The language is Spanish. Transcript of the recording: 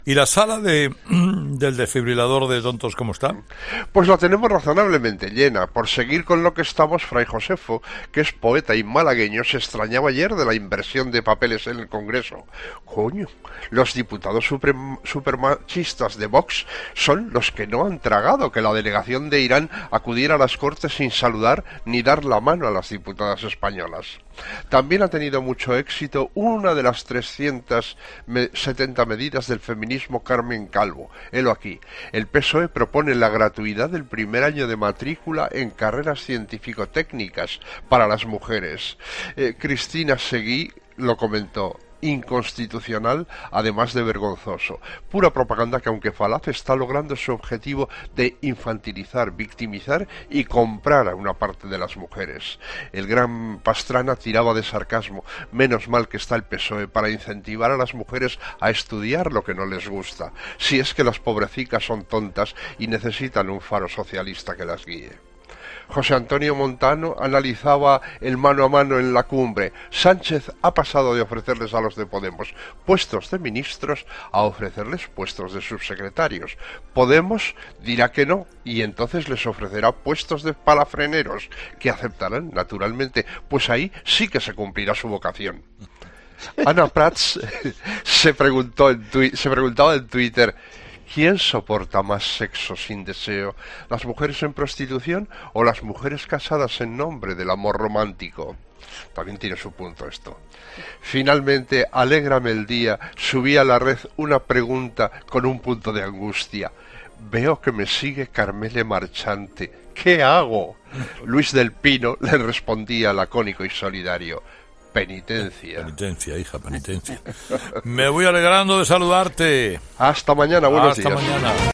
¿Y la sala del desfibrilador de tontos cómo está? Pues la tenemos razonablemente llena. Por seguir con lo que estamos, Fray Josefo, que es poeta y malagueño, se extrañaba ayer de la inversión de papeles en el Congreso. Coño, los diputados supermachistas de Vox son los que no han tragado que la delegación de Irán acudiera a las Cortes sin saludar ni dar la mano a las diputadas españolas. También ha tenido mucho éxito una de las 370 medidas del feminismo Carmen Calvo. Helo aquí. El PSOE propone la gratuidad del primer año de matrícula en carreras científico-técnicas para las mujeres. Cristina Seguí lo comentó. Inconstitucional, además de vergonzoso. Pura propaganda que, aunque falaz, está logrando su objetivo de infantilizar, victimizar y comprar a una parte de las mujeres. El gran Pastrana tiraba de sarcasmo. Menos mal que está el PSOE para incentivar a las mujeres a estudiar lo que no les gusta, si es que las pobrecicas son tontas y necesitan un faro socialista que las guíe. José Antonio Montano analizaba el mano a mano en la cumbre. Sánchez ha pasado de ofrecerles a los de Podemos puestos de ministros a ofrecerles puestos de subsecretarios. Podemos dirá que no, y entonces les ofrecerá puestos de palafreneros, que aceptarán, naturalmente, pues ahí sí que se cumplirá su vocación. Ana Prats se preguntaba en Twitter: ¿quién soporta más sexo sin deseo? ¿Las mujeres en prostitución o las mujeres casadas en nombre del amor romántico? También tiene su punto esto. Finalmente, Alégrame el día subí a la red una pregunta con un punto de angustia. Veo que me sigue Carmele Marchante. ¿Qué hago? Luis del Pino le respondía lacónico y solidario: penitencia. Penitencia, hija, penitencia. Me voy alegrando de saludarte. Hasta mañana, buenos días. Hasta mañana.